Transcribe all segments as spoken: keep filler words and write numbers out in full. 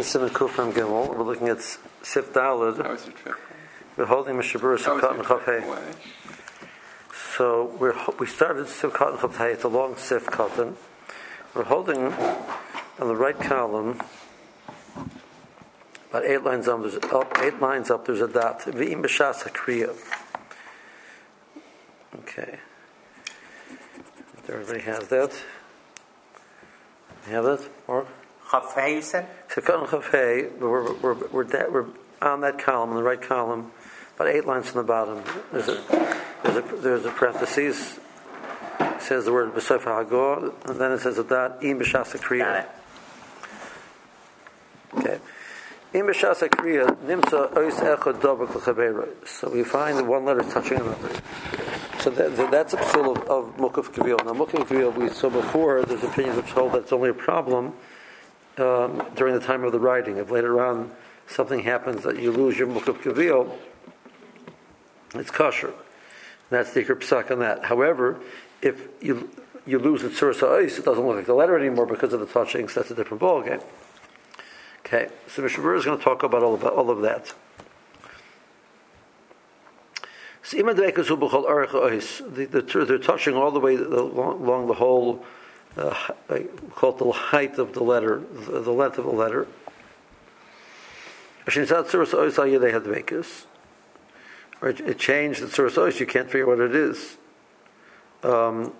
in Simon Kufram Gimel. We're looking at Sif Daled. How is it triple? We're holding Mishabur Sifkat and Chafei. So we're we started Sifkat and Chafei. It's a long Sif Katan. We're holding on the right column. About eight lines up. There's up eight lines up. There's a dot. V'im b'shas hakriya. Okay. Everybody has that. You have that, or? Chafei, you said? Sifkat and Chafei. We're we're we're, that, we're on that column, on the right column, about eight lines from the bottom. There's a there's a there's a parenthesis. It says the word b'sof hagor, and then it says a dot. Im b'shas hakriya. Okay. Im b'shas hakriya nimsa ois echad dobek l'chabeira. So we find one letter touching another. So that, that, that's a psul of, of Mukaf Kavil. Now, Mukaf Kavil, we saw before, there's opinions which hold that it's only a problem um, during the time of the writing. If later on something happens that you lose your Mukaf Kavil, it's kosher. That's the Ikar Psak on that. However, if you you lose the Tzur Sa'is, it doesn't look like the letter anymore because of the touching, so that's a different ballgame. Okay, so Mishabur is going to talk about all, about all of that. So the, the, they're touching all the way along the whole, uh, we call it the height of the letter, the, the length of the letter. Right, it changed the Tzuras Ois, you can't figure what it is. Um,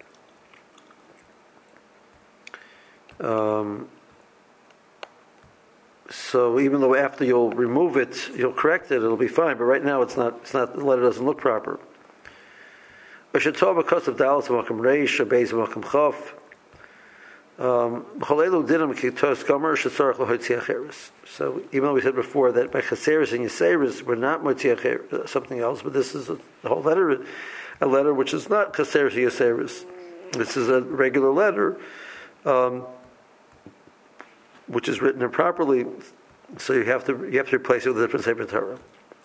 um, So even though after you'll remove it, you'll correct it, it'll be fine. But right now, it's not. It's not. The letter doesn't look proper. So even though we said before that by chaseris and yaseris we're not motziach something else, but this is a, the whole letter, a letter which is not chaseris and yaseris. This is a regular letter. Um, which is written improperly, so you have to you have to replace it with a different Sefer Torah.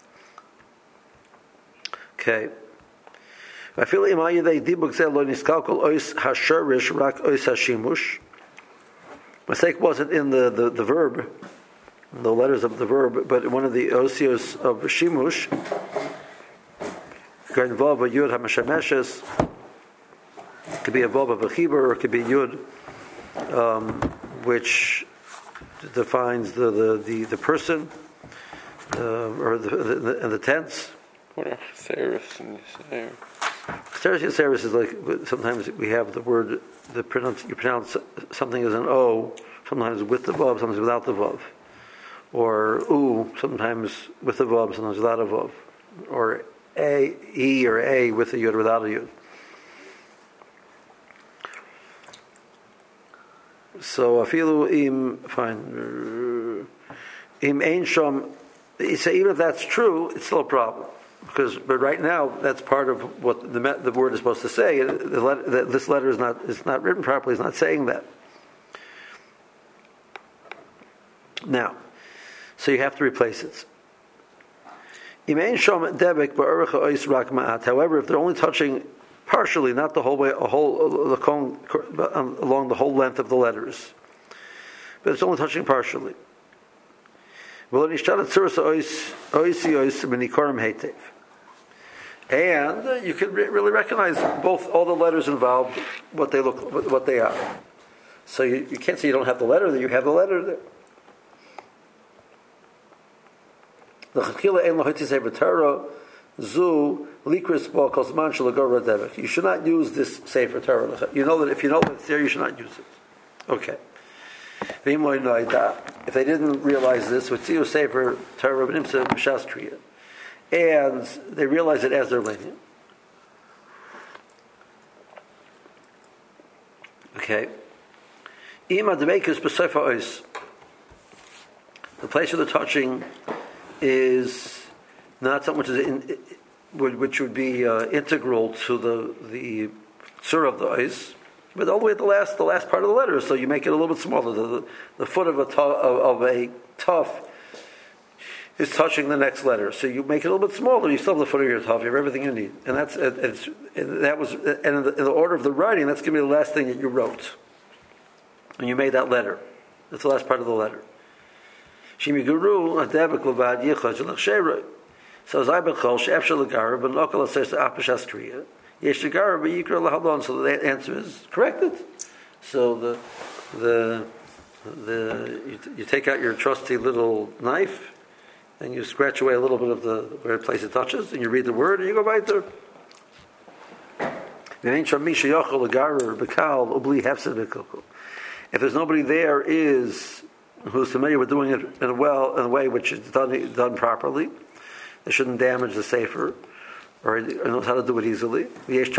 Okay. I feel mistake wasn't in the, the, the verb, the letters of the verb, but one of the osios of shimush. Could involve a yud hamashameshes. Could be a vav of a chibur, or it could be yud, um, which defines the the, the, the person uh, or the the, the, the tense. What are Chaseris and Yaseris? Chaseris and Yaseris is like sometimes we have the word the pronounce you pronounce something as an O, sometimes with the vav, sometimes without the vav, or U, sometimes with the vav, sometimes without a vav, or A E or A with a yud, without a yud. So afilu im fine im ein sham. So even if that's true, it's still a problem because. But right now, that's part of what the the word is supposed to say. The letter, this letter is not is not written properly. It's not saying that. Now, so you have to replace it. Im ein sham debek ba'arach ois rak ma'at. However, if they're only touching partially, not the whole way, a whole along the whole length of the letters, but it's only touching partially. And you can really recognize both all the letters involved, what they look, what they are. So you, you can't say you don't have the letter there; you have the letter there. Zu likris kosman shalagor debek. You should not use this Sefer Torah. You know that if you know that it's there, you should not use it. Okay. If they didn't realize this, with Tziyu Sefer Torah b'nimsa b'shas kriya, and they realize it as they're learning. Okay. Ima debekus b'sefer ois. The place of the touching is not something which is in, which would be uh, integral to the the tzur of the ois, but all the way at the last the last part of the letter. So you make it a little bit smaller. The, the, the foot of a of, of a tuf is touching the next letter, so you make it a little bit smaller. You still have the foot of your tuf. You have everything you need, and that's it's, and that was and in the, in the order of the writing. That's going to be the last thing that you wrote when you made that letter. That's the last part of the letter. Shimiguru adebek levad yichad shelachsheroi. So Zayben Chol she'efshel legar but lokal says apashas kriya. Yesh legar but yikra lahalon. So the answer is corrected. So the the the you, you take out your trusty little knife and you scratch away a little bit of the where the place it touches, and you read the word and you go right there. If there's nobody there is who's familiar with doing it in a well in a way which is done done properly, they shouldn't damage the sefer, or knows how to do it easily. And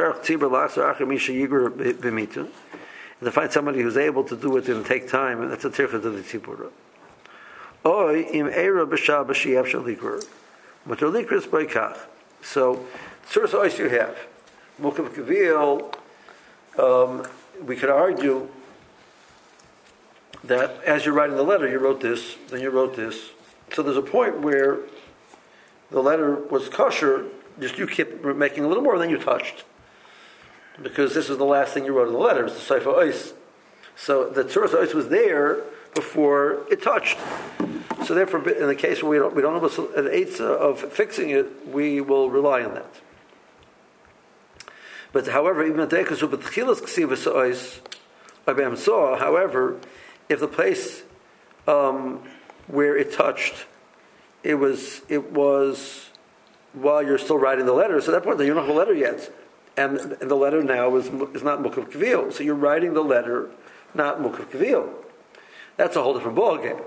to find somebody who's able to do it and take time, that's a tircha to the tzibura. Oy im eira b'shabbos she'efshel likra, but the likra is boikach. So, source ois you have. Mukav Kavil, um, we could argue that as you're writing the letter, you wrote this, then you wrote this. So there's a point where the letter was kosher, just you kept making a little more than you touched. Because this is the last thing you wrote in the letter, it's the Sefer Ois. So the Tzuras Ois was there before it touched. So therefore, in the case where we don't, we don't have an eitzah of fixing it, we will rely on that. But however, even however, if the place um, where it touched, it was it was while you're still writing the letter. So at that point, you don't have a letter yet, and, and the letter now is is not Mukav Kavil. So you're writing the letter, not Mukav Kavil. That's a whole different ballgame.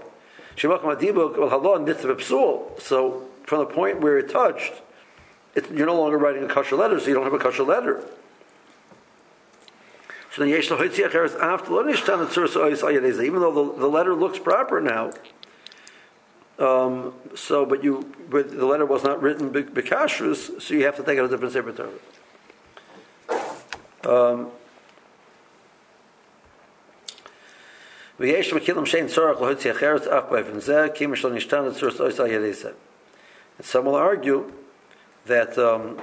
So from the point where it touched, it, you're no longer writing a kosher letter, so you don't have a kosher letter. So then yesh lahoitziach eretz after lo nishtan at tzuras ois al yedei zeh. Even though the, the letter looks proper now, um, so but you but the letter was not written b'kashrus, so you have to take out a different sefer Torah. Um, v'yesh mekilim shein tzorach lahoitziach eretz ach b'efen zeh ki mish lo nishtan at tzuras ois al yedei zeh. And some will argue that um,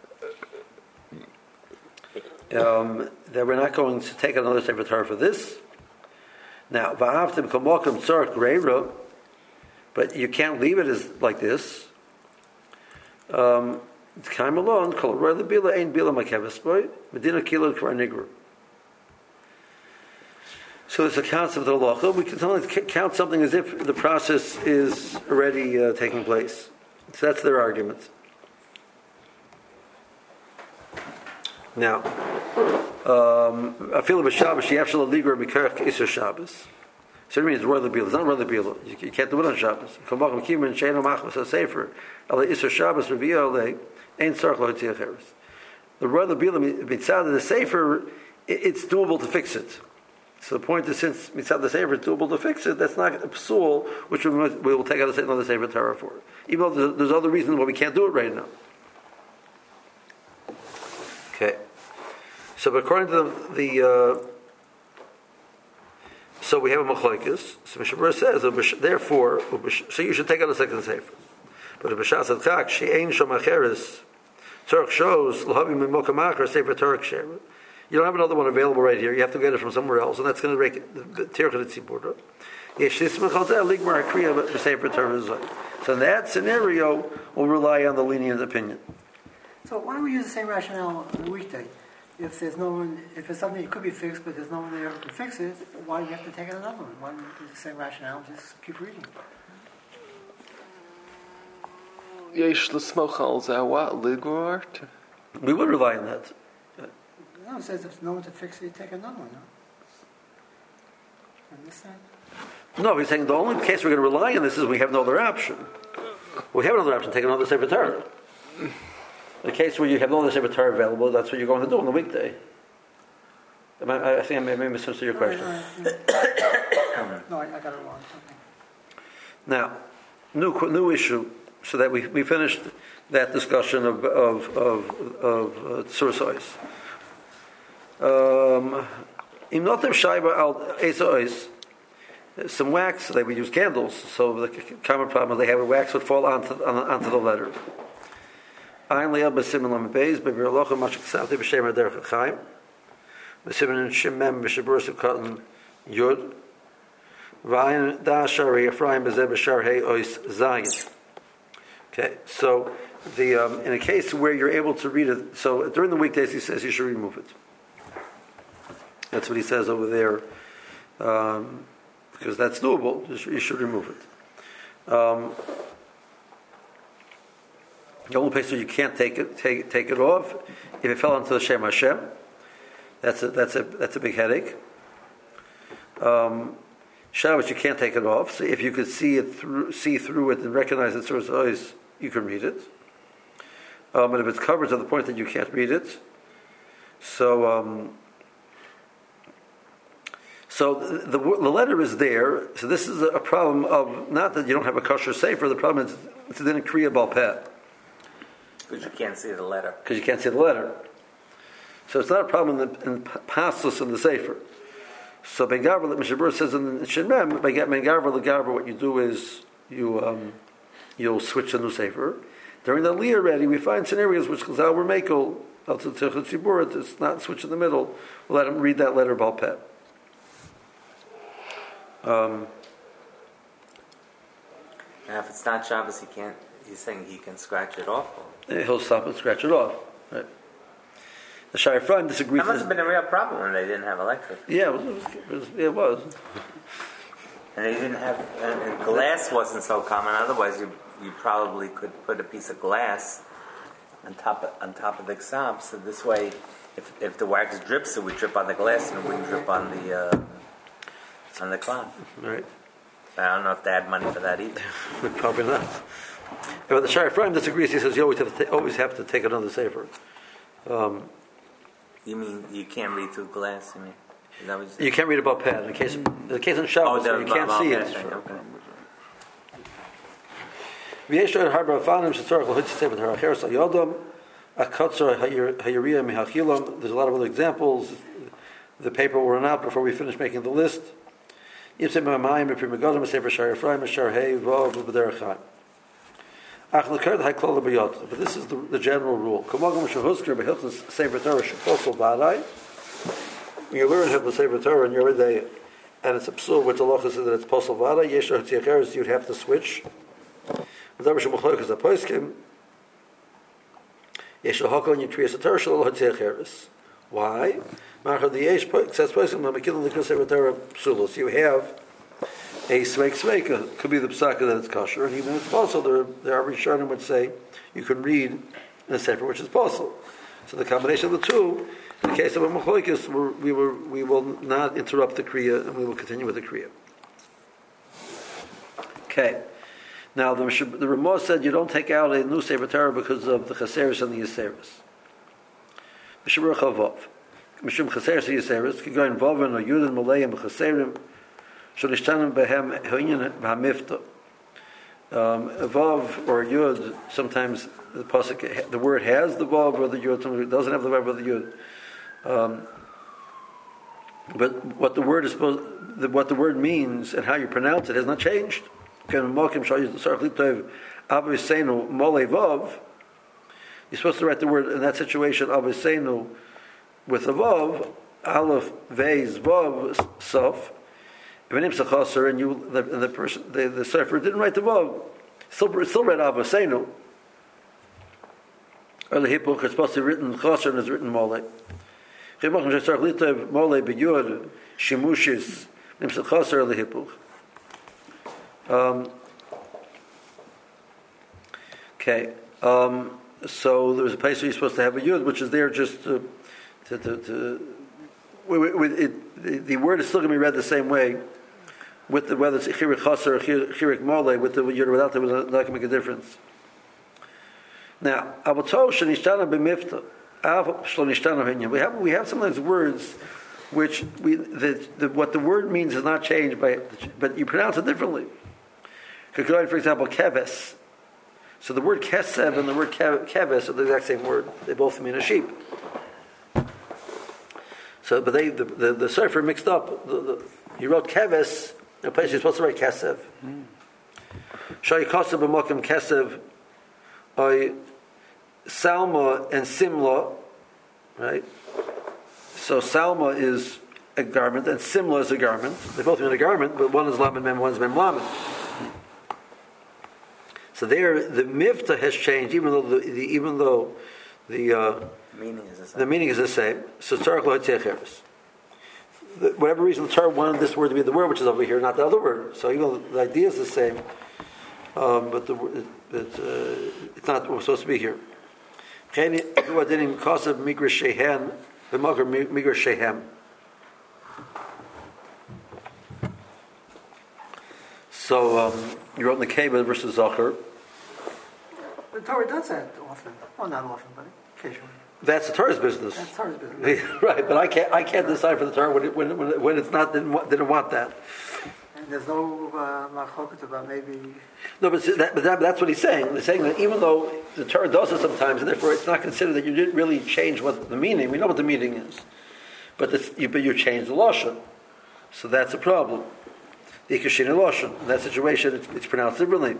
um, that we're not going to take another sefer Torah for this. Now, v'ahavtim kamokim tzorach greira, but you can't leave it as like this. Um, Kaim alone, kol roy lebila ein bila makeves boy, medina kilo kvar nigru. So it's a concept of the halacha. We can only count something as if the process is already uh, taking place. So that's their argument. Now, I feel about Shabbos. She actually legal mikarach iser Shabbos. So it means royal bila. It's not royal bila. You can't do it on Shabbos. Come back and keep in sheino machmas a sefer. Ale iser Shabbos revia ale ein tzarich lohitziach eretz. The royal bila mitzad of the sefer, it's doable to fix it. So the point is, since mitzad the sefer is doable to fix it, that's not a psul, which we will take out another sefer Torah for. Even though there's other reasons why we can't do it right now. Okay. So according to the, the uh, so we have a machlokes. So Mishabur says, therefore, so you should take out a second sefer. But the B'shas Adchak, she ain't shomacheres. Tzorach shows l'havi mimokamachar sefer Torah ksher. You don't have another one available right here. You have to get it from somewhere else, and that's going to break the tircha the tzibur. So in that scenario, we'll rely on the lenient opinion. So why don't we use the same rationale on the weekday? If there's no one, if it's something that could be fixed, but there's no one there to fix it, why do you have to take it another one? Why don't we use the same rationale? Just keep reading. Yesh l'smoch al zeh what? Ligort? We would rely on that. No, it says if there's no one to fix it, you take another one. No? Understand? No, we're saying the only case we're going to rely on this is we have no other option. We have another option, take another sefer Torah. The case where you have no other sefer Torah available, that's what you're going to do on the weekday. I, I think I may have misunderstood your question. Right, right, yeah. No, I, I got it wrong. Okay. Now, new new issue, so that we we finished that discussion of of of of uh, tzuras ois. Um, Im notem shayba al eis ois. Some wax, they would use candles, so the common problem is they have a wax would fall onto on, onto the letter. Ein leil b'simin lam beis b'virlocha mashik savti b'shem derech chaim b'simin shemem b'shaburus katan yud Vayin da shari Ephraim bezeh b'shar hey ois zayin. Okay, so the um, in a case where you're able to read it, so during the weekdays he says you should remove it. That's what he says over there, um, because that's doable. You should, you should remove it. Um, the only place where you can't take it take take it off if it fell into the Shem Hashem. That's a that's a that's a big headache. Um, Shabbos you can't take it off. So if you could see it through see through it and recognize its source eyes, you can read it. Um, and if it's covered to the point that you can't read it, so. Um, So the, the the letter is there. So this is a problem of not that you don't have a kosher sefer. The problem is it's in a kriya bal peh. Because you can't see the letter. Because you can't see the letter. So it's not a problem in the in pastos in the sefer. So ben gavra, like Mishabur says in Shemem, by ben gavra legavra, what you do is you um, you'll switch to new sefer. During the Aliyah already, we find scenarios which Chazal were makel. It's not switch in the middle. We'll let him read that letter bal peh. Um, and if it's not Shabbos, he can't. He's saying he can scratch it off. He'll stop and scratch it off. Right. The Shai Ephraim disagrees. That must have been a real problem when they didn't have electric. Yeah, it was. It was, it was. And they didn't have. And, and glass wasn't so common. Otherwise, you you probably could put a piece of glass on top of, on top of the ksab. So this way, if if the wax drips, it would drip on the glass and it wouldn't drip on the. Uh, on the cloth. Right. I don't know if they had money for that either. Probably not. But the Shai Ephraim disagrees. He says you always have to ta- always have to take another sefer. Um, you mean you can't read through glass? You mean is that what you, said? You can't read about pad. In case, in the case in Shabbos, oh, you can't see it. Okay. There's a lot of other examples. The paper will run out before we finish making the list. But this is the, the general rule. When you learn Hilchos Sefer Torah in your day, and it's a psul which Allah says that it's posel vada, you'd have to switch. Why? You have a sveik sveika, could be the psaka that it's kosher, and even if it's possible, there, there are Rishonim would say you can read in a sefer which is possible. So the combination of the two, in the case of a machlokes, we will we will not interrupt the kriya, and we will continue with the kriya. Okay. Now the the Ramah said you don't take out a new sefer Torah because of the chaseris and the yiseris. Mishabur Chavav. Mishum chaseris and yiseris can go in Vavin or Yudin Malayim chaserim. Sholishtanim behem hoinyan b'hamifta. Vav or Yud, sometimes the pasuk, the word has the Vav or the Yud, sometimes it doesn't have the Vav or the Yud. Um, but what the word is supposed, the, what the word means and how you pronounce it has not changed. You're supposed to write the word in that situation Aviseinu with a Vav, Aleph, Vez, Vav, Sof. And you, the, the person, the, the sefer didn't write the vav, still, still read Avaseinu. Early Hippuch is supposed to be written chaser and is written mole. Mole b'yud shimushis nimsa chaser early Hippuch. Okay, um, so there was a place where you're supposed to have a yud, which is there just to, to, to, to with it, the, the word is still going to be read the same way. With the, whether it's chirik chaser or chirik mole, with the yud or without it, not going to make a difference. Now, avotol shenishtana b'mifta, av shlonishtana hinyan. We have we have sometimes words which we the, the, what the word means is not changed by, but you pronounce it differently. For example, keves. So the word kesev and the word keves are the exact same word. They both mean a sheep. So, but they the the, the sefer mixed up. The, the, he wrote keves in a place you're supposed to write kesev. Shai kasev b'makom kesev, I salma and simla, right? So salma is a garment, and Simla is a garment. They both mean a garment, but one is Lamed Mem, one is Mem Lamed. So there, the Mivta has changed, even though the, the even though the uh, meaning is the same. The meaning is the same. So Tzarech Lo Hatzei Cheres. Whatever reason, the Torah wanted this word to be the word which is over here, not the other word. So even though the idea is the same, um, but the it, uh, it's not what's supposed to be here. So um, you wrote in the Keva versus Zachar. The Torah does that often. Well, not often, but occasionally. That's the Torah's business. That's Torah's business. Right, but I can't. I can't decide for the Torah when it, when, when, when it's not didn't want, didn't want that. And there's no uh, machloket about maybe. No, but, that, but that, that's what he's saying. He's saying that even though the Torah does it sometimes, and therefore it's not considered that you didn't really change what the meaning. We know what the meaning is, but this, you, but you changed the lashon, so that's a problem. The ikashin lashon. In that situation, it's, it's pronounced differently.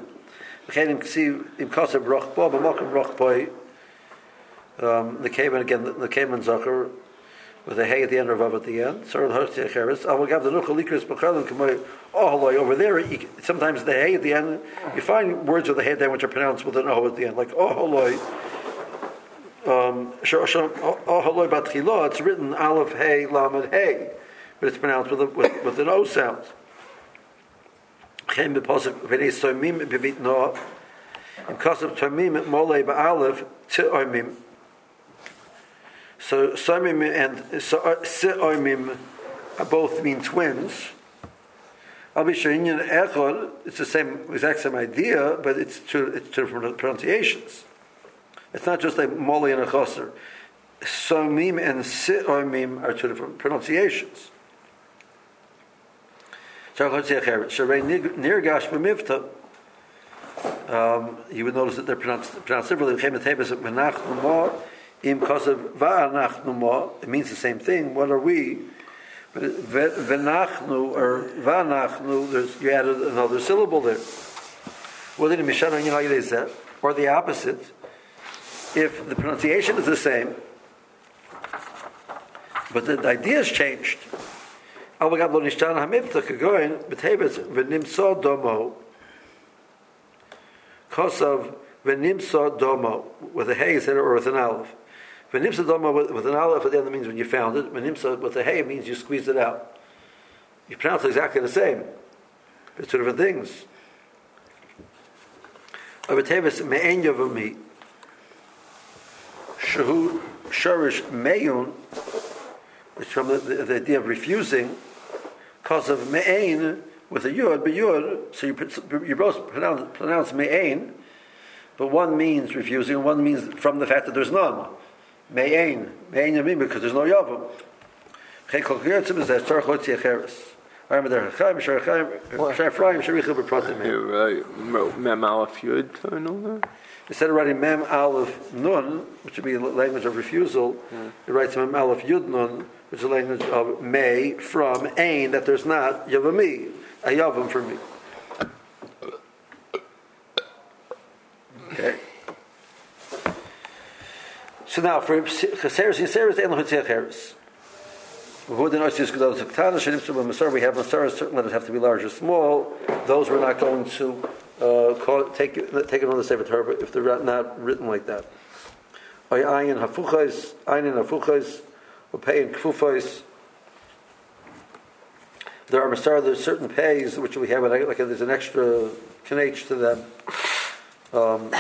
Um, the Kamen again, the Kamen Zachar with a hay at the end or vav at the end. Over there, you, sometimes the hay at the end, you find words with the hay at the end which are pronounced with an o at the end, like oholoi. Um, oholoi batchila. It's written aleph hay lamed hay, but it's pronounced with a, with, with an o sound. Chem b'posik v'nei soimim b'vit noah. In kasav tomim molei ba'alef t'oimim. So Soimim and Se'oimim both mean twins. Abishayin Echad, it's the same exact same idea, but it's two it's two different pronunciations. It's not just like Moli and a Choser. Soimim and Se'oimim are two different pronunciations. Nirgash b'mivta. Um, you would notice that they're pronounced, pronounced differently. Im kosav va'anachnu ma, it means the same thing. What are we? But v'nachnu or va'anachnu, there's you added another syllable there. Well, then mishana yinayidezeh, or the opposite. If the pronunciation is the same, but the idea has changed. Avagad lo nishtana hamivta kagoin b'teves v'nimsa domo kosav v'nimsa domo with a hay instead or with an aleph. V'nimsa domo with, with an aleph at the end means when you found it. V'nimsa with a hay means you squeezed it out. You pronounce it exactly the same. It's two different things. Avatevis me'en yavami shahu sharish meyun, which from the, the, the idea of refusing, cause of me'en with a yud, but yud, so you, you both pronounce, pronounce me'en, but one means refusing, and one means from the fact that there's none. Me'en, me'en yamin, because there's no yavam. Chei kol k'yertzim is that tzarech lo tzia cheres. You're right. Mem Aleph Yud and all that. Instead of writing Mem Aleph Nun, which would be a language of refusal, yeah. It writes Mem Aleph Yud Nun, which is a language of may, from, ain, that there's not yavami, a yavam for me. Okay. So now for Cheseres, Cheseres, Ein Lo Hatzei Cheres. We have Masaras, certain letters have to be large or small. Those we're not going to uh, call, take, take it on the Sefer Torah if they're not written like that. Ayin hafuchais, ayin hafuchais, upein kfufais. There are Masaras, there's certain pays which we have, like, like there's an extra knach to them. Um,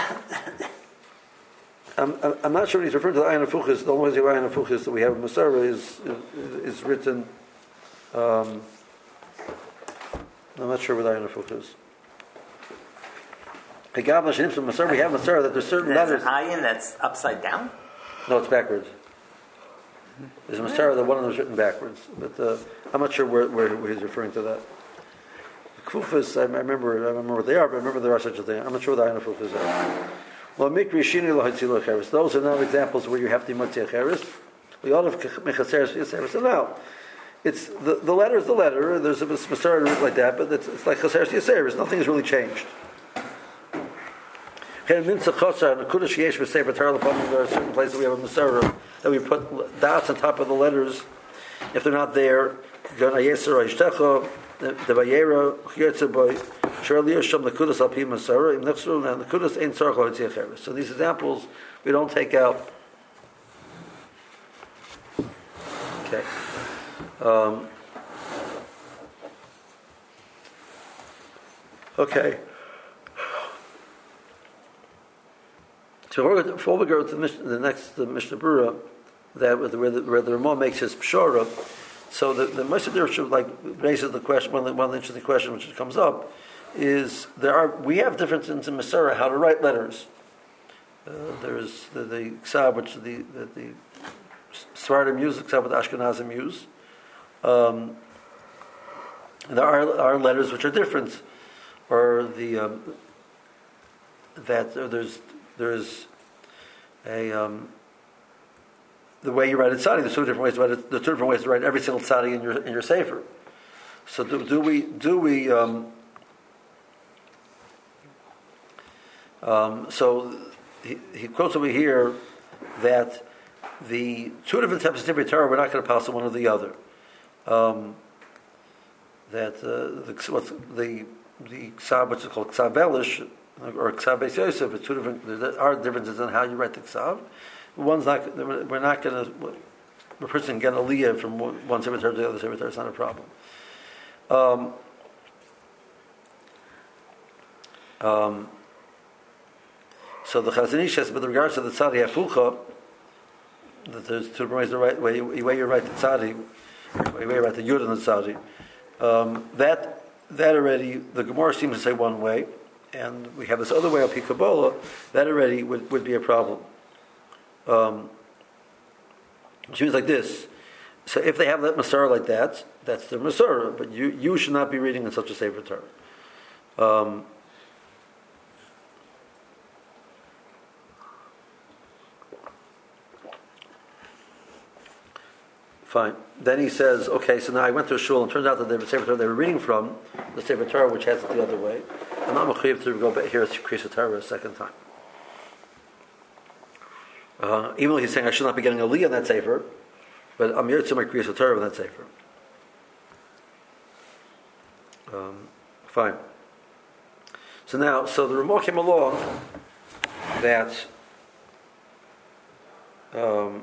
I'm, I'm not sure when he's referring to the Ayin HaFuchis. The only way the Ayin HaFuchis that we have in Masorah is, is, is written. Um, I'm not sure what Ayin HaFuchis is. Agav Lashanim from Masorah, we have Masorah that there's certain There's letters. An ayin that's upside down? No, it's backwards. There's a Masorah that one of them is written backwards. But uh, I'm not sure where, where, where he's referring to that. The Kufas, I remember, I remember what they are, but I remember there are such a thing. I'm not sure what the Ayin HaFuchis are. Those are not examples where you have to Matzei Cheres. We all have Mechaseres Yeseres. So now, it's the, the letter is the letter. There's a Masorah like that, but it's, it's like Chaseres Yeseres. Nothing has really changed. There are certain places we have a Masorah that we put dots on top of the letters If they're not there, the Vayera Chiyotze Surely Yisham the Kudas Al Pi Masara Im Nefsru and the Kudas Ein Tzarech Lo Yitzi Acheres. So these examples we don't take out. Okay. Um, okay. So before we go to the, the next the Mishnah Berurah, that where the, where the Ramah makes his pshara, so the the Mishnah Berurah like raises the question. One of the, one of the interesting questions which comes up is there are we have differences in Masara how to write letters. Uh, there is the, the Ksav which the the, the Sephardim use, Ksav what the Ashkenazim use. Um, and there are are letters which are different, or the um, that uh, there's there's a um, the way you write it tzadi. There's two different ways to write it. There's two different ways to write every single tzadi in your in your sefer. So do, do we do we um, um, so he, he quotes over here that the two different types of Divrei Torah we're not going to pass on one or the other. Um, that uh, the what's the the Ksav, which is called Ksav Elish or Ksav Beis Yosef, two different. There are differences in how you write the Ksav. One's not. We're not going to. A person can get a aliyah from one, one Sefer Torah to the other Sefer Torah. It's not a problem. Um, um, so the Chazon Ish says, with regards to the Tzadi Hafucha, that there's two different ways to write. Way, way you write the Tzadi. We way about the Yud and the Tzadi. Um, that that already the Gemara seems to say one way, and we have this other way of Kabbalah. That already would, would be a problem. Um, which means like this. So if they have that Masorah like that, that's their Masorah. But you you should not be reading in such a Sefer Torah. Um, Fine. Then he says, okay, so now I went to a shul and it turns out that the Sefer Torah they were reading from, the Sefer Torah which has it the other way. I'm not mechayiv to go back here to Kriyas Torah a second time. Uh, even though he's saying I should not be getting a li on that Sefer, but I'm here to my Kriyas Torah on that Sefer. Um, fine. So now, so the Ramah came along that um,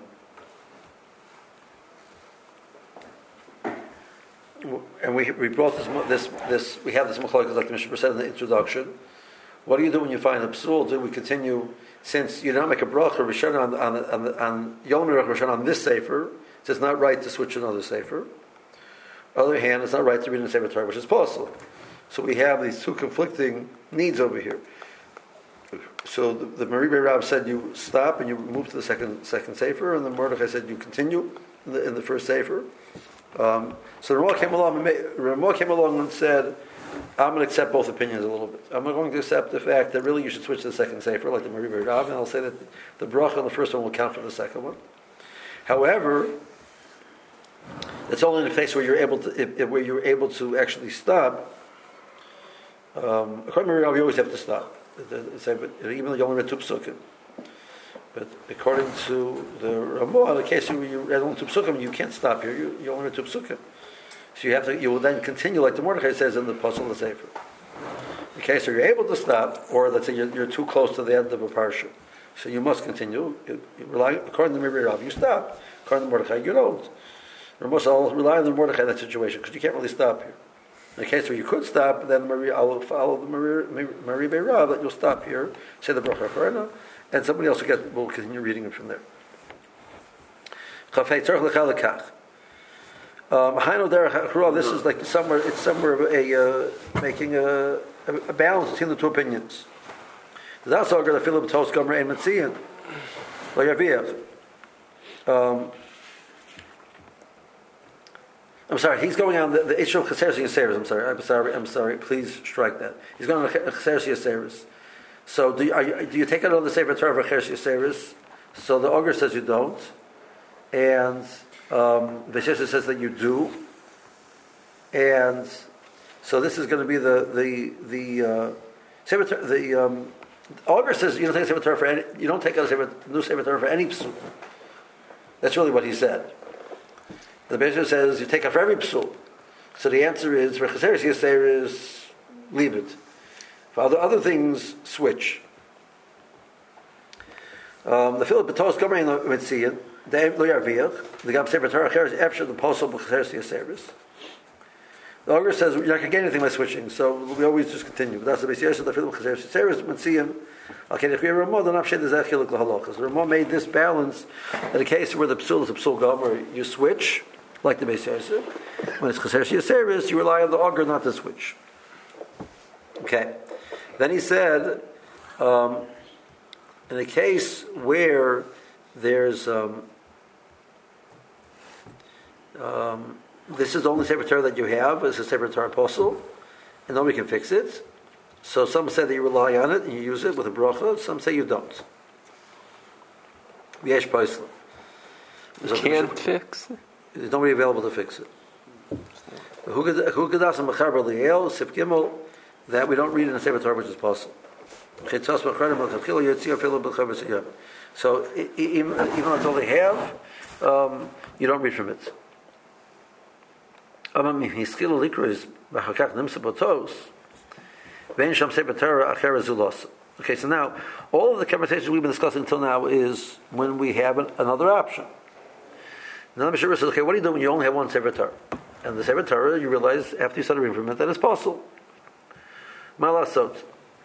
and we we brought this this this we have this machlokes like the Mishnah said in the introduction. What do you do when you find a psul? Do we continue since you don't make a bracha rishon on on on, on Yom Rishon on this sefer? It's not right to switch to another sefer. On the other hand, it's not right to read in the Sefer Torah, which is possible. So we have these two conflicting needs over here. So the, the Meribah Rab said you stop and you move to the second second sefer, and the Mordechai said you continue in the, in the first sefer. Um, so Ramah came along and made, Ramah came along and said, I'm going to accept both opinions a little bit. I'm going to accept the fact that really you should switch to the second sefer, like the Meribah Rab, and I'll say that the bracha on the first one will count for the second one. However, it's only in a case where you're able to, if, if, where you're able to actually stop. Um, according to Rab, you always have to stop. Say, but even though you only read two psukim. But according to the Ramah, in the case where you read only two psukim, you can't stop here. You, you only read two psukim, so you have to. You will then continue, like the Mordechai says in the Pasuk of the Sefer. In the case where you're able to stop, or let's say you're, you're too close to the end of a parsha, so you must continue. You, you rely, according to the Rav, you stop. According to Mordechai, you don't. Ramah will rely on the Mordechai in that situation because you can't really stop here. In the case where you could stop, then I will follow the Meribah Rab that you'll stop here, say the bracha Acharona, and somebody else will, get, will continue reading it from there. Um, this is like somewhere. It's somewhere a uh, making a, a balance between the two opinions. Um, I'm sorry. He's going on the, the issue of Chaseres Yaseres. I'm sorry. I'm sorry. I'm sorry. Please strike that. He's going on Chaseres Yaseres. So do you, are you, do you take it on the Sefer Torah for Chaseres Yaseres? So the Oger says you don't, and um, Veshesha says that you do, and so this is going to be the the the uh, Sefer the um, Oger says you don't take a Sefer Torah for any, you don't take a Sefer, new Sefer Torah for any psukim. That's really what he said. The Beis Shammai says you take off every psul. So the answer is for Chaseris Yaseris, leave it. For other other things, switch. Um, the Philip Betos Gomer would see it. They lo yarviach. The Gam Sefer Torah Cheres after the posel b'Chaseris Yaseris. The Ogre says you're not going to get anything by switching, so we always just continue. But that's the Beis Yosef, the Philip Chaseris Yaseris Mitziim. Okay, if we have Ramah, then Avshed is Echiluk Lahalachas. Ramah made this balance in a case where the psul is a psul gomer, you switch, like the Beis Yosef. When it's Chaseris Yaseris, you rely on the Ogre not to switch. Okay. Then he said, um, in a case where there's um, um, this is the only Sefer Torah that you have, it's a Sefer Torah apostle, and nobody can fix it. So some say that you rely on it and you use it with a bracha, some say you don't. Yesh Paisla. You can't fix it? There's nobody available to fix it. That we don't read in the Sefer Torah, which is possible. So even, even though it's all they have, um, you don't read from it. Okay, so now all of the conversations we've been discussing until now is when we have an, another option. Now the Mishnah says, okay, what do you do when you only have one Sefer Torah? And the Sefer Torah, you realize after you start reading from it that it's possible. Malasot.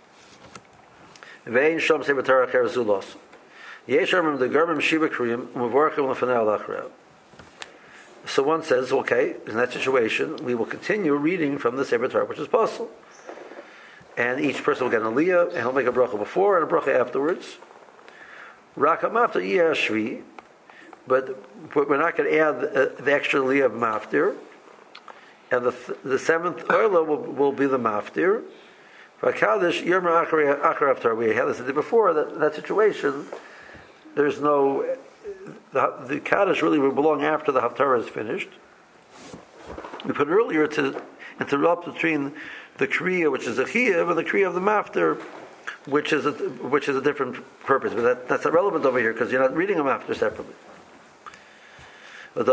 Vein Shom Sefer Torah Acher Zulos. Yesharmim the Garmim Shiva Kriyim Umavorachim Lefanei Alachrev. So one says, okay, in that situation, we will continue reading from the Sefer Torah, which is possible. And each person will get an aliyah, and he'll make a bracha before and a bracha afterwards. Rakam after Iyah Shvi, but, but we're not going to add the, the extra aliyah of maftir. And the the seventh oila will, will be the maftir. V'akadosh yirma achar after. We had this before, that, that situation, there's no, the, the kaddish really will belong after the haftarah is finished. We put earlier to interrupt between the kriya, which is a chiyuv, and the kriya of the maftir, which is a, which is a different purpose. But that, that's not relevant over here because you're not reading a maftir separately. It's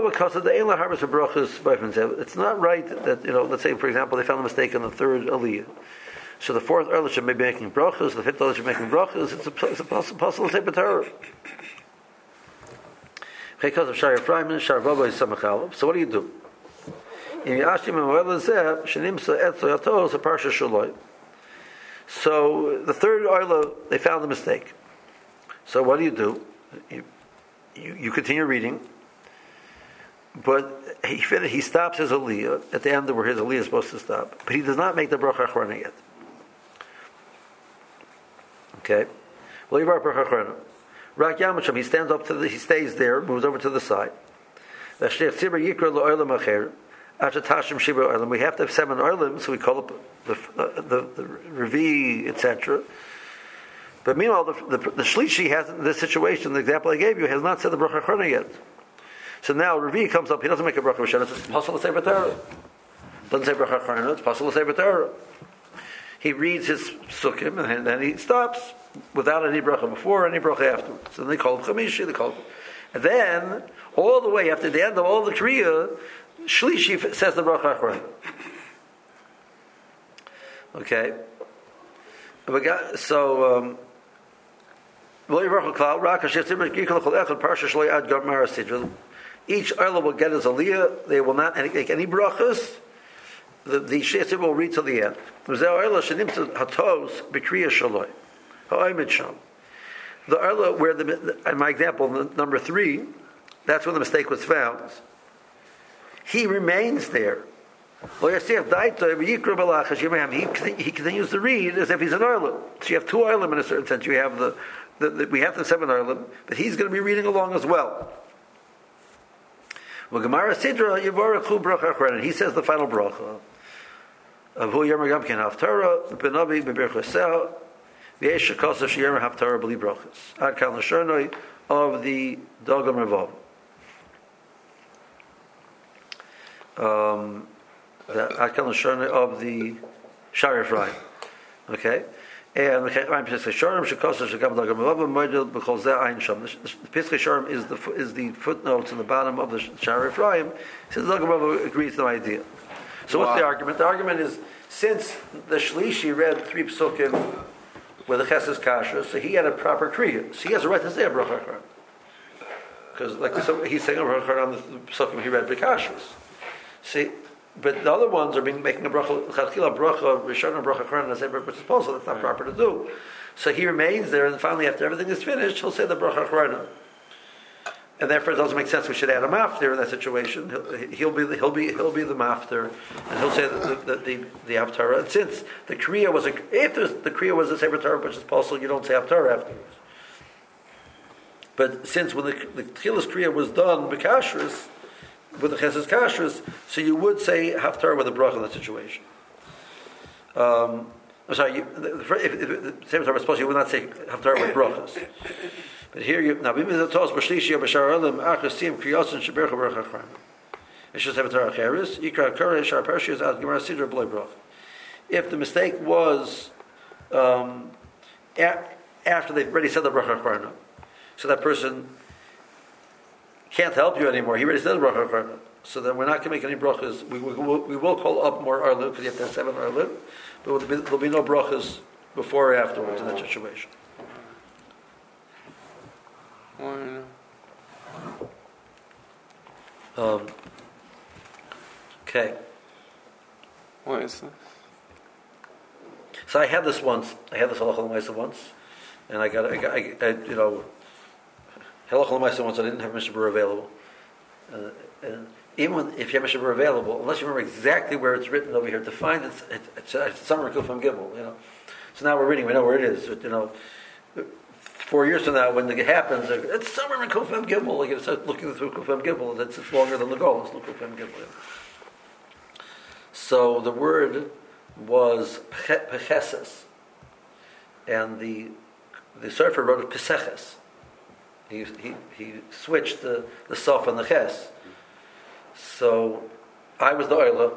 not right that, you know, let's say, for example, they found a mistake in the third aliyah. So the fourth earlier should be making brachas, the fifth earlier should be making brachas. It's a, it's a possible Sefer Torah. So what do you do? So the third oila, they found the mistake. So what do you do? You, you, you continue reading, but he he stops his aliyah at the end of where his aliyah is supposed to stop, but he does not make the bracha achrona yet. Okay, well, Rak Yamacham, he stands up to the, he stays there, moves over to the side. We have to have seven oilim, so we call up the the, the, the Revi, et cetera. But meanwhile, the the, the Shlishi has in this situation, the example I gave you, has not said the bracha achrona yet. So now Revi comes up, he doesn't make a bracha Hashanah, it's possible to say Torah. Doesn't say bracha achrona, it's possible to say Torah. He reads his sukkim and then he stops without any bracha before, any bracha afterwards. And they call him chamishi, they call him. And then, all the way after the end of all the kriya, Shlishi says the bracha achrona. Okay? So, um, each Oila will get his aliyah, they will not make any brachas. The, the Sheitzim will read till the end. The Oila, where the, in my example, number three, that's when the mistake was found. He remains there. He, he continues to read as if he's an Oila. So you have two Oilim in a certain sense. You have the, the, the we have the seven Oilim, but he's going to be reading along as well. He says the final bracha. Of who Yom Gam Ken Haftarah, Benavi Beberchasel, V'Yesh Shekasa Sheyom Haftarah B'li Brachas. Ad Kan L'Shernoi of the Dagam Revav. Um, Ad Kan L'Shernoi of the Shari Ephraim. Okay, And the Pesach Sharm Shekosar Shekam Dagam Rabba Moedel because that Ein Sham. The Pesach Sharm is the is the footnotes in the bottom of the Sha'ar Ephraim. Says Dagam Rabba agrees to the idea. So wow. What's the argument? The argument is since the Shlishi read three psukim with the Chesed Kasha, so he had a proper kriya. So he has a right to say a bracha achron. Because like this, he's saying a bracha achron on the psukim he read b'kashrus. See. But the other ones are being making a bracha, chachila bracha, rishon bracha chron, and a separate which is possible. That's not right. Proper to do. So he remains there, and finally, after everything is finished, he'll say the bracha chron. And therefore, it doesn't make sense. We should add a mafter in that situation. He'll, he'll be he'll be he'll be the mafter, and he'll say the the the, the haftarah. And since the kriya was a if the kriya was a separate Torah, which is possible, you don't say haftarah afterwards. But since when the the tchilas kriya was done b'kashrus, with the Chesed Kashrus, so you would say Haftarah with a bracha in that situation. Um, I'm sorry, you, the, if, if, if the same time, I suppose you would not say Haftarah with brachas. But here you now, Bimi Zatos B'Shlishi B'Shar Olam Achasim Kriyosin Shebercha Bracha Chram. It's just Haftarah Cheres. Yikra Kare Shar Pershiyas Ad Gemara Sidra B'Loi Bracha. If the mistake was um, a, after they've already said the Bracha Chram, so that person can't help you anymore. He already said the bracha achron, so then we're not going to make any brachas. We, we, we will call up more arlu because you have to have seven arlu, but there'll be, there'll be no brachas before or afterwards in that situation. Um, okay. Why is this? So I had this once. I had this halacha l'maisa once, and I got, I got, I, I, you know. Halacha l'maisa once I didn't have Mishnah Berurah available, uh, and even when, if you have Mishnah Berurah available, unless you remember exactly where it's written over here to find it, it's it's somewhere in Kufam Gimel, you know. So now we're reading, we know where it is. You know, four years from now, when it happens, it's somewhere in Kufam Gimel. Like it's looking through Kufam Gimel, that's it's longer than the goal. It's Kufam Gimel. So the word was pecheses, and the the Sefer wrote it peseches. He, he he switched the, the sof and the ches. So I was the oila,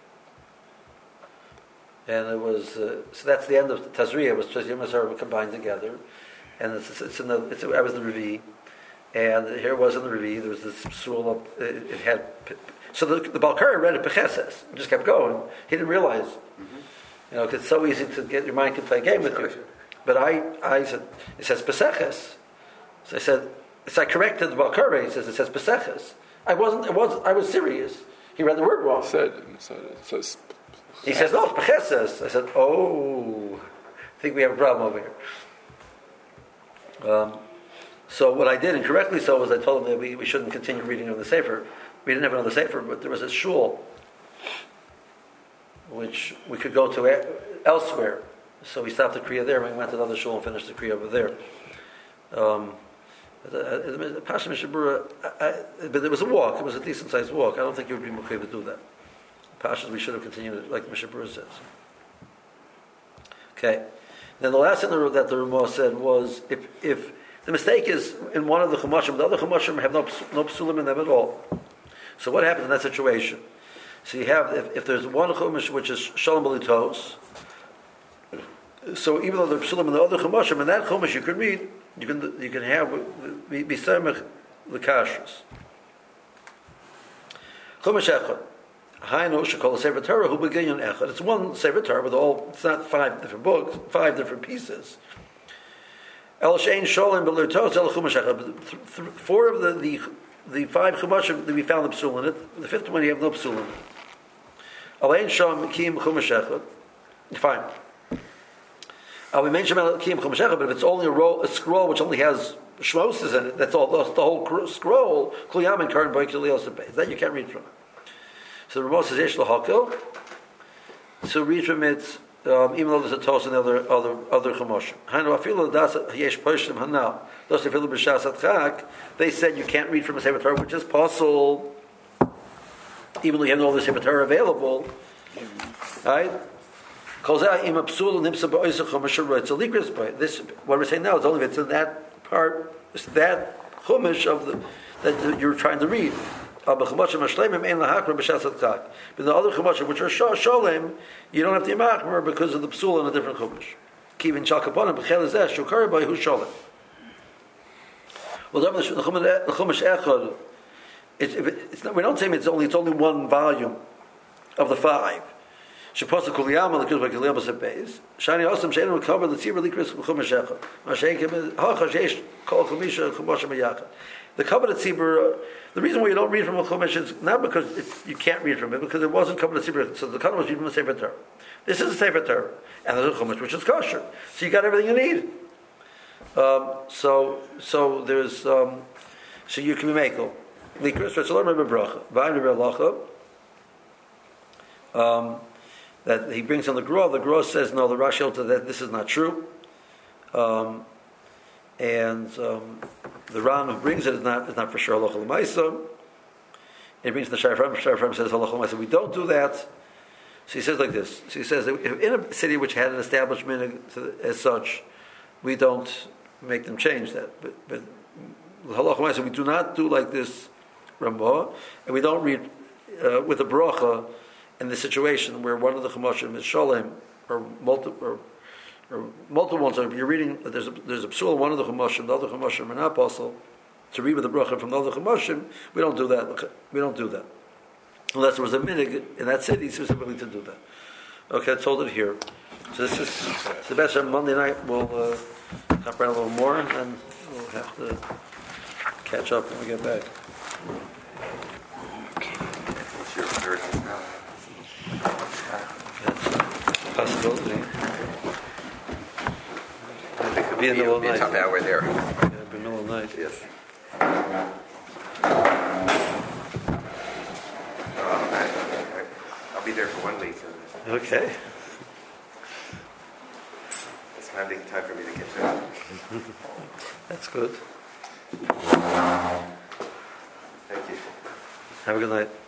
and it was uh, so that's the end of the Tazriya. It was Tazriya Masar combined together, and it's, it's in the it's, I was the Revi, and here it was in the Revi. There was this psul up. It, it had so the the Balkari read it pecheses. It just kept going. He didn't realize, mm-hmm. you know, 'cause it's so easy to get your mind to play a game with you. But I I said it says peseches. So I said, so I corrected the Balkari. He says it says peseches. I wasn't. It was. I was serious. He read the word wrong. He said, it says. He says no, it's pecheses. I said, oh, I think we have a problem over here. Um, so what I did incorrectly so was I told him that we, we shouldn't continue reading on the Sefer. We didn't have it on the Sefer, but there was a shul which we could go to elsewhere. So we stopped the Kriya there and we went to another shul and finished the Kriya over there. Um, Pasha Mishnah Berurah, but it was a walk. It was a decent sized walk. I don't think you would be okay to do that. Pashas, we should have continued like Mishnah Berurah says. Okay. Then the last thing that the Ramah said was if if the mistake is in one of the chumashim, the other chumashim have no no psulim in them at all. So what happens in that situation? So you have if, if there's one chumash which is shalom b'litos. So even though the psulim in the other chumashim, in that chumash you can read. You can you can have be samech the kashrus. Chumash echad, haynu shekol sefer Torah hu beginyan echad. It's one sefer Torah with all. It's not five different books, five different pieces. El shein sholem b'lutos el chumash echad. Four of the the the five chumashim that we found the psul in it. The fifth one you have no psul in it. Alein sham kim chumash echad. Fine. Uh, we mentioned about Kiyam Chumash Echad, but if it's only a, roll, a scroll which only has shmoses in it, that's all. That's the whole cr- scroll. Kliyam and Karan Boy Kiliyos that you can't read from it. So the Ramah says Yesh L'Hakel. So read from it, um, even though there's a tos in the other other other Chumash. Hainu Afilu Das Yesh Poshim Hanal. Those Afilu B'Shas Atchak. They said you can't read from a Sefer Torah, which is possible, even though you have all the Sefer Torah available. Right. This, what we're saying now is only if it's in that part, it's that chumash of the that you're trying to read. But the other chumashim which are sholem, you don't have to yimachmer because of the psul in a different chumash. kivin shalkaponim b'chel zeh shukar by who sholim. Well, the Chumash Echad, it's, it's not, we don't say it's only it's only one volume of the five. Sheposa kuliyama the kuzba kuliyama sebeis. Shani osam sheinu will cover the tzibur likris Chumash Echad. Masheikim hachashesh kol chumisha chumash meyachad. The cover the tzibur. The reason why you don't read from a chumash is not because it's, you can't read from it, because it wasn't cover the tzibur. So the cover was read from the Sefer Torah. This is a Sefer Torah, and there's a chumash which is kosher. So you got everything you need. Um, so, so there's, um, so you can be makel. Um, that he brings on the Gra. The Gra says no. The Rashi to that this is not true, um, and um, the Ram who brings it is not is not for sure halacha l'maisa. He brings the Sha'ar Ephraim. Sha'ar Ephraim says halacha l'maisa. We don't do that. So he says like this. So he says that if in a city which had an establishment as such, we don't make them change that. But, but halacha l'maisa, we do not do like this Ramah, and we don't read uh, with a bracha in the situation where one of the chumashim is shalem, or multiple, or, or multiple ones. If you're reading, there's a, there's a psul, one of the chumashim, the other chumashim are not possible to read with the bracha from the other chumashim. We don't do that. We don't do that unless there was a minig in that city specifically to do that. Okay, I told it here. So this is Sebastian. Monday night we'll uh, hop around a little more, and then we'll have to catch up when we get back. What's your version now? That's a possibility. It could be in the middle of the night. Tough hour there. Yeah, it'll be the middle of the night. Yes. Oh, man. I'll be there for one week. So Okay. it's not big time for me to get there. That's good. Thank you. Have a good night.